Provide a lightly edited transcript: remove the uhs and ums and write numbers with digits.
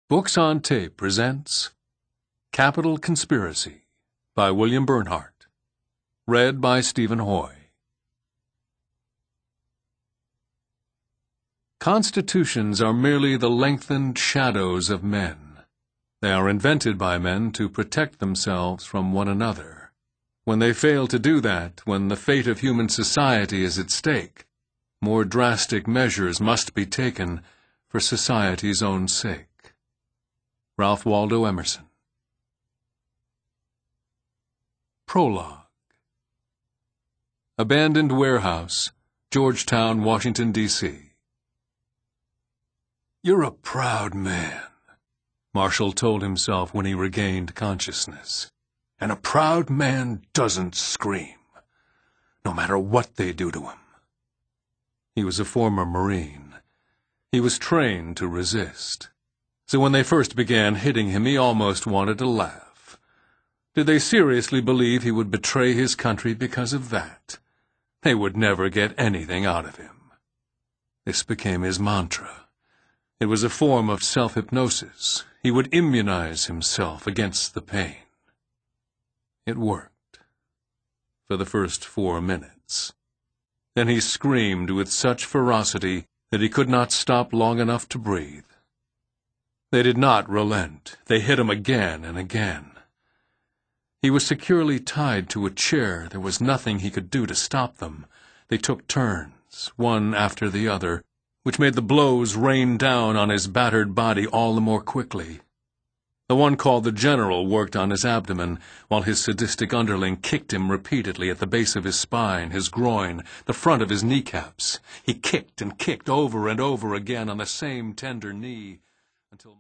Books on Tape presents Capital Conspiracy by William Bernhardt. Read by Stephen Hoy. Constitutions are merely the lengthened shadows of men. They are invented by men to protect themselves from one another. When they fail to do that, when the fate of human society is at stake, more drastic measures must be taken for society's own sake. Ralph Waldo Emerson. Prologue. Abandoned Warehouse, Georgetown, Washington, D.C. "You're a proud man," Marshall told himself when he regained consciousness. "And a proud man doesn't scream, no matter what they do to him." He was a former Marine. He was trained to resist. So when they first began hitting him, he almost wanted to laugh. Did they seriously believe he would betray his country because of that? They would never get anything out of him. This became his mantra. It was a form of self-hypnosis. He would immunize himself against the pain. It worked. For the first 4 minutes. Then he screamed with such ferocity that he could not stop long enough to breathe. They did not relent. They hit him again and again. He was securely tied to a chair. There was nothing he could do to stop them. They took turns, one after the other, which made the blows rain down on his battered body all the more quickly. The one called the General worked on his abdomen, while his sadistic underling kicked him repeatedly at the base of his spine, his groin, the front of his kneecaps. He kicked and kicked over and over again on the same tender knee, until